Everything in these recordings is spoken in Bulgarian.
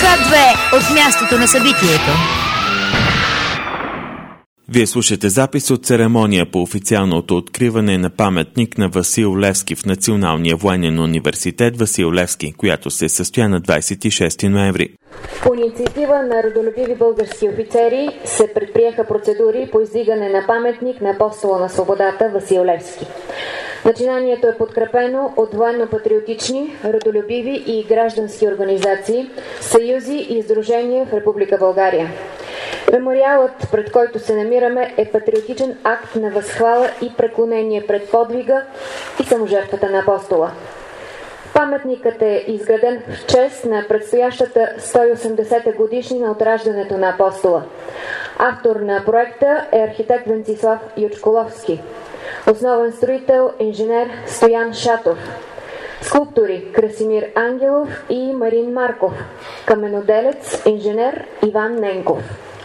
Х2 от мястото на събитието. Вие слушате запис от церемония по официалното откриване на паметник на Васил Левски в Националния военен университет Васил Левски, която се състоя на 26 ноември. По инициатива на родолюбиви български офицери се предприеха процедури по издигане на паметник на апостола на свободата Васил Левски. Начинанието е подкрепено от военно-патриотични, родолюбиви и граждански организации, съюзи и сдружения в Република България. Мемориалът, пред който се намираме, е патриотичен акт на възхвала и преклонение пред подвига и саможертвата на апостола. Паметникът е изграден в чест на предстоящата 180-та годишнина от раждането на апостола. Автор на проекта е архитект Венцислав Ючколовски. Основен строител инженер Стоян Шатов. Скулптори Красимир Ангелов и Марин Марков. Каменоделец инженер Иван Ненков.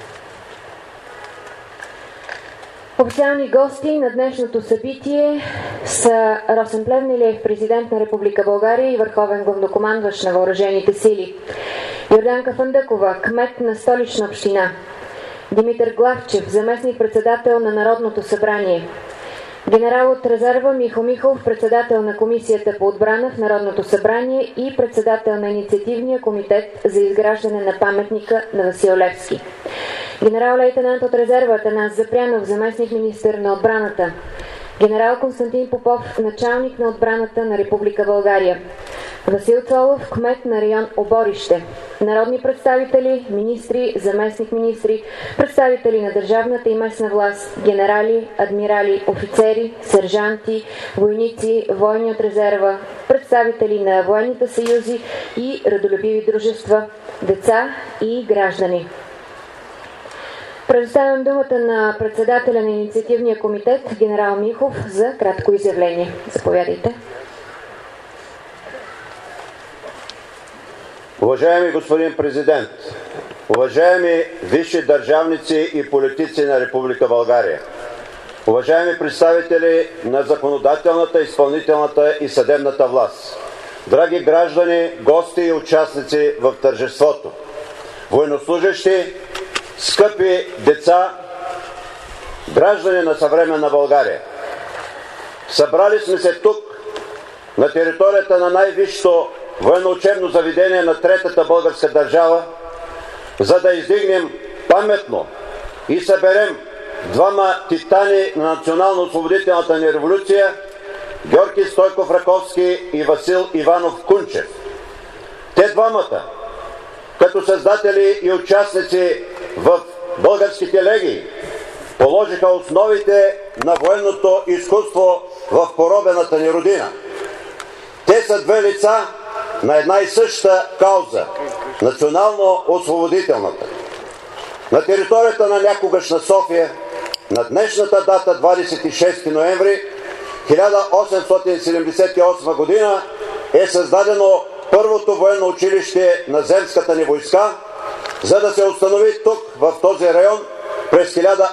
Официални гости на днешното събитие са Росен Плевнелиев, президент на Република България и върховен главнокомандващ на въоръжените сили, Йорданка Фандъкова, кмет на Столична община, Димитър Главчев, заместник-председател на Народното събрание, генерал от резерва Михо Михов, председател на Комисията по отбрана в Народното събрание и председател на Инициативния комитет за изграждане на паметника на Васил Левски, генерал-лейтенант от резерва Атанас Запрянов, заместник-министър на отбраната, генерал Константин Попов, началник на отбраната на Република България, Васил Цолов, кмет на район Оборище, народни представители, министри, заместник-министри, представители на държавната и местна власт, генерали, адмирали, офицери, сержанти, войници, войни от резерва, представители на военните съюзи и родолюбиви дружества, деца и граждани. Предоставям думата на председателя на Инициативния комитет, генерал Михов, за кратко изявление. Заповядайте. Уважаеми господин президент, уважаеми висши държавници и политици на Република България, уважаеми представители на законодателната, изпълнителната и съдебната власт, драги граждани, гости и участници в тържеството, военнослужещи, скъпи деца, граждани на съвременна България. Събрали сме се тук, на територията на най-висшето военно-учебно заведение на Третата българска държава, за да издигнем паметно и съберем двама титани на национално-освободителната ни революция, Георги Стойков Раковски и Васил Иванов Кунчев. Те двамата, като създатели и участници в българските легии, положиха основите на военното изкуство в поробената ни родина. Те са две лица на една и съща кауза – национално-освободителната. На територията на някогашна София, на днешната дата 26 ноември 1878 година е създадено първото военно училище на земската ни войска, за да се установи тук, в този район, през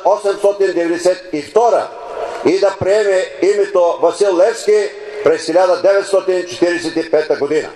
1892 и да приеме името Васил Левски през 1945 година.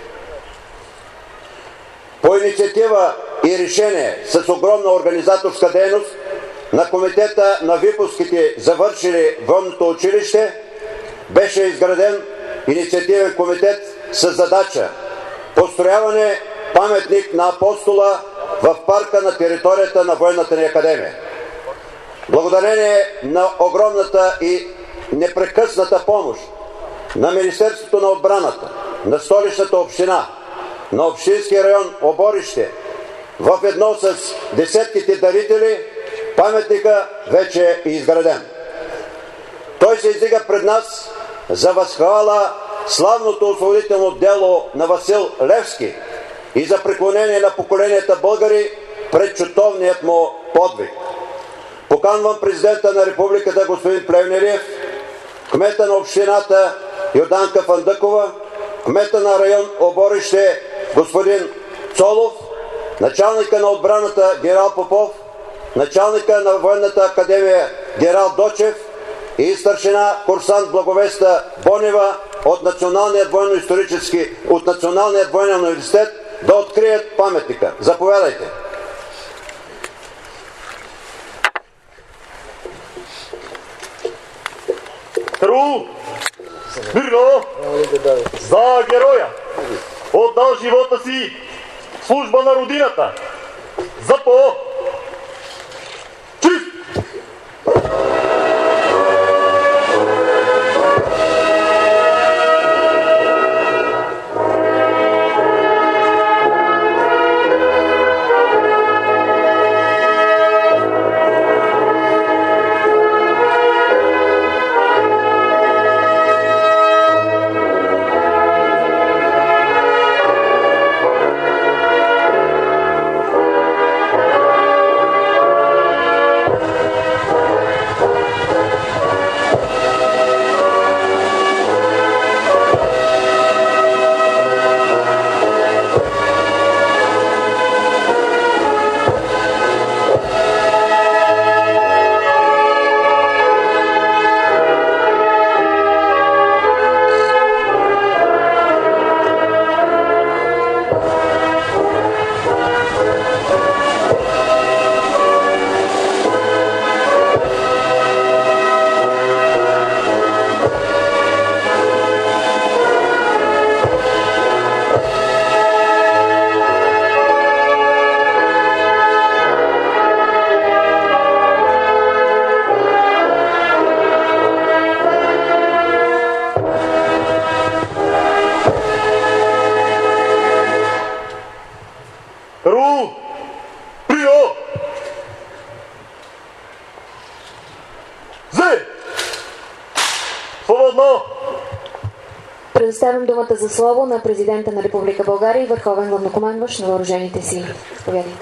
По инициатива и решение с огромна организаторска дейност на Комитета на випуските, завършили военното училище, беше изграден инициативен комитет с задача построяване паметник на апостола в парка на територията на Военната ни академия. Благодарение на огромната и непрекъсната помощ на Министерството на отбраната, на Столичната община, на Общинския район Оборище, в едно с десетките дарители, паметника вече е изграден. Той се издига пред нас за възхвала славното освободително дело на Васил Левски и за преклонение на поколенията българи пред чутовният му подвиг. Поканвам президента на републиката господин Плевнелиев, кмета на общината Йорданка Фандъкова, кмета на район Оборище господин Цолов, началника на отбраната генерал Попов, началника на военната академия генерал Дочев и старшина курсант Благовеста Бонева от Националният военно-исторически, от Националният военен университет да открият паметника. Заповядайте! Тру! Мирно! За героя! Отдал живота си в служба на родината! За по! Чист! Предоставям думата за слово на президента на Република България и върховен главнокомандващ на въоръжените сили. Заповядайте.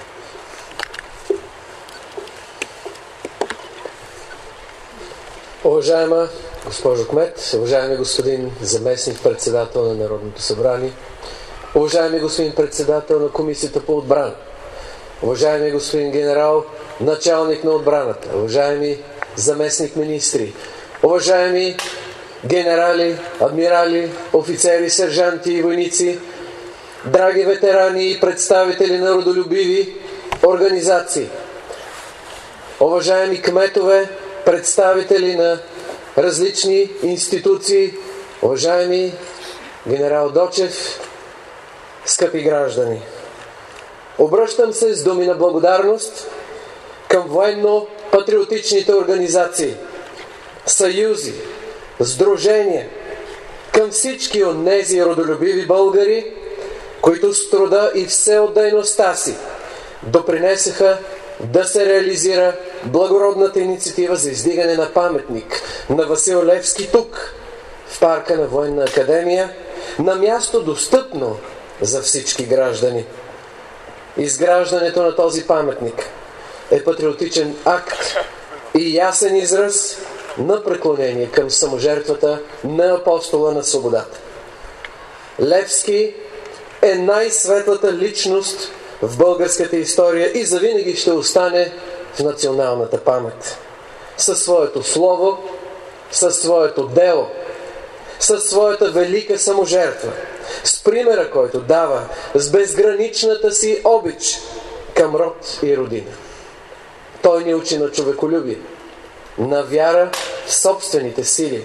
Уважаема госпожо Кмет, уважаеми господин заместник председател на Народното събрание, уважаеми господин председател на Комисията по отбрана, уважаеми господин генерал, началник на отбраната, уважаеми заместник министри, уважаеми генерали, адмирали, офицери, сержанти и войници, драги ветерани и представители на родолюбиви организации, уважаеми кметове, представители на различни институции, уважаеми генерал Дочев, скъпи граждани. Обръщам се с думи на благодарност към военно-патриотичните организации, съюзи, сдружения, към всички онези родолюбиви българи, които с труда и всеотдайността си допринесаха да се реализира благородната инициатива за издигане на паметник на Васил Левски тук, в парка на Военна академия, на място достъпно за всички граждани. Изграждането на този паметник е патриотичен акт и ясен израз на преклонение към саможертвата на апостола на свободата. Левски е най-светлата личност в българската история и завинаги ще остане в националната памет. Със своето слово, със своето дело, със своята велика саможертва, с примера, който дава, с безграничната си обич към род и родина. Той ни учи на човеколюбие, на вяра в собствените сили.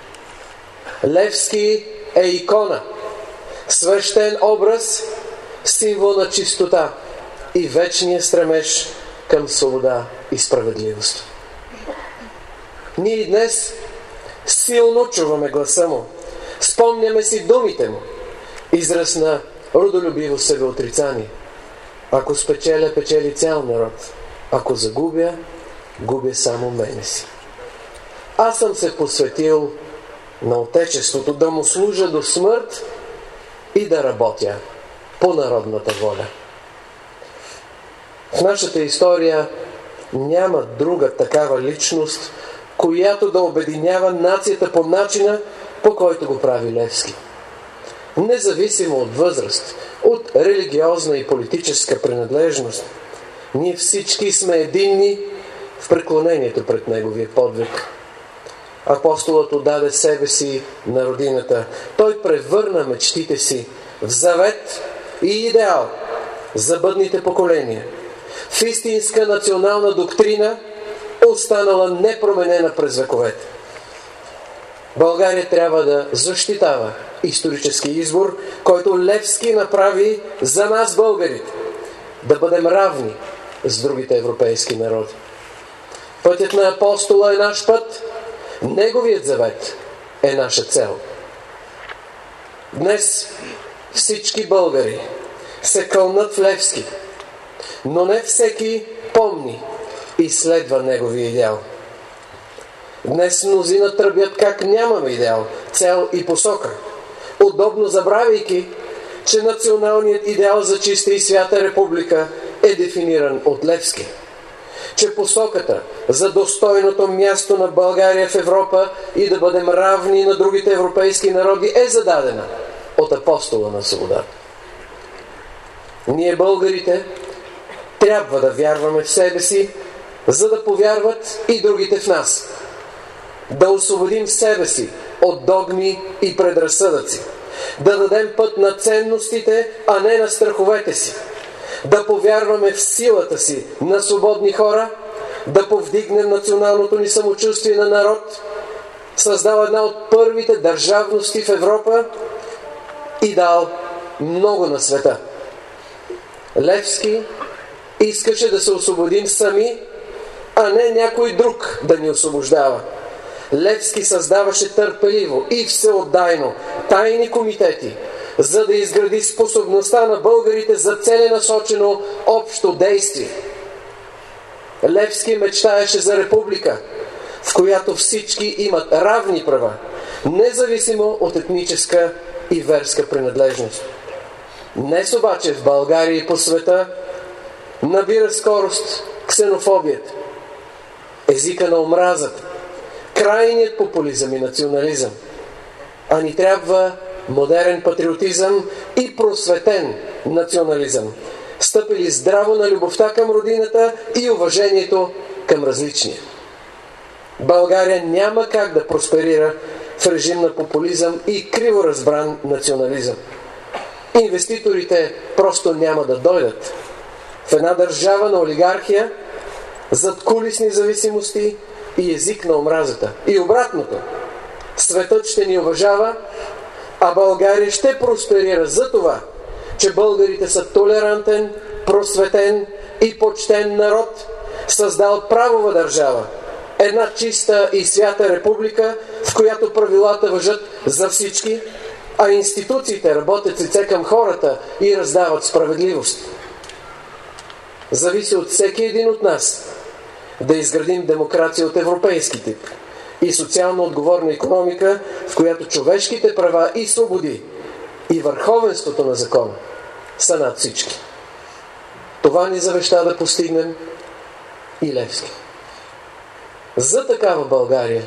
Левски е икона, свещен образ, символ на чистота и вечния стремеж към свобода и справедливост. Ние и днес силно чуваме гласа му, спомняме си думите му, израз на родолюбиво себеотрицание. Ако спечеля, печели цял народ. Ако загубя, губя само мене си. Аз съм се посветил на Отечеството да му служа до смърт и да работя по народната воля. В нашата история няма друга такава личност, която да обединява нацията по начина, по който го прави Левски. Независимо от възраст, от религиозна и политическа принадлежност, ние всички сме единни в преклонението пред неговия подвиг. Апостолът отдаде себе си на родината. Той превърна мечтите си в завет, и идеал за бъдните поколения, в истинска национална доктрина, останала непроменена през вековете. България трябва да защитава исторически избор, който Левски направи за нас, българите, да бъдем равни с другите европейски народи. Пътят на апостола е наш път, неговият завет е наша цел. Днес всички българи се кълнат в Левски, но не всеки помни и следва неговия идеал. Днес мнозина тръбят как нямаме идеал, цел и посока, удобно забравяйки, че националният идеал за чиста и свята република е дефиниран от Левски, че посоката за достойното място на България в Европа и да бъдем равни на другите европейски народи е зададена от апостола на свободата. Ние, българите, трябва да вярваме в себе си, за да повярват и другите в нас. Да освободим себе си от догми и предразсъдъци. Да дадем път на ценностите, а не на страховете си. Да повярваме в силата си на свободни хора, да повдигнем националното ни самочувствие на народ, създал една от първите държавности в Европа и дал много на света. Левски искаше да се освободим сами, а не някой друг да ни освобождава. Левски създаваше търпеливо и всеотдайно тайни комитети, за да изгради способността на българите за целенасочено общо действие. Левски мечтаеше за република, в която всички имат равни права, независимо от етническа и верска принадлежност. Днес обаче в България и по света набира скорост ксенофобията, езика на омразата, крайният популизъм и национализъм. А ни трябва модерен патриотизъм и просветен национализъм, стъпили здраво на любовта към родината и уважението към различния. България няма как да просперира в режим на популизъм и криво разбран национализъм. Инвеститорите просто няма да дойдат в една държава на олигархия, задкулисни зависимости и език на омразата. И обратното. Светът ще ни уважава, а България ще просперира за това, че българите са толерантен, просветен и почтен народ, създал правова държава. Една чиста и свята република, в която правилата важат за всички, а институциите работят с лице към хората и раздават справедливост. Зависи от всеки един от нас да изградим демокрация от европейски тип и социално отговорна икономика, в която човешките права и свободи и върховенството на закона са над всички. Това ни завеща да постигнем и Левски. За такава България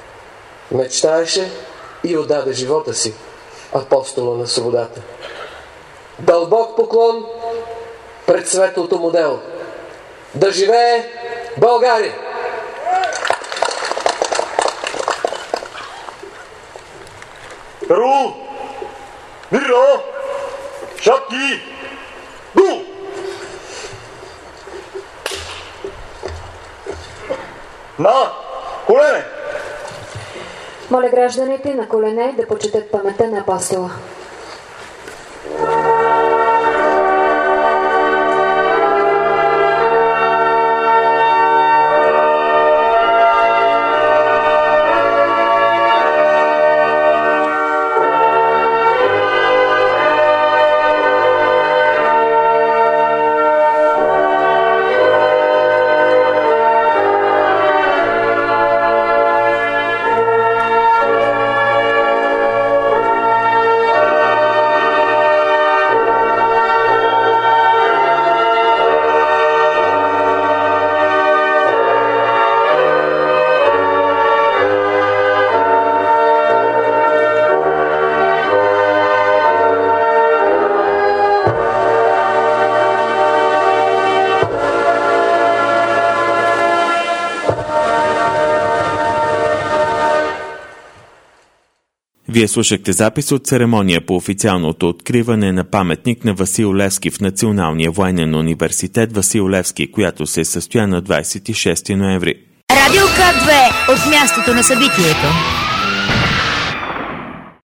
мечтаеше и отдаде живота си апостола на свободата. Дълбок поклон пред светлото му дело. Да живее България! Перу! Мирно! Шапки! Ду! На колене! Моля гражданите на колене да почетат паметта на апостола. Вие слушахте запис от церемония по официалното откриване на паметник на Васил Левски в Националния военен университет Васил Левски, която се състоя на 26 ноември. Радио К2 от мястото на събитието.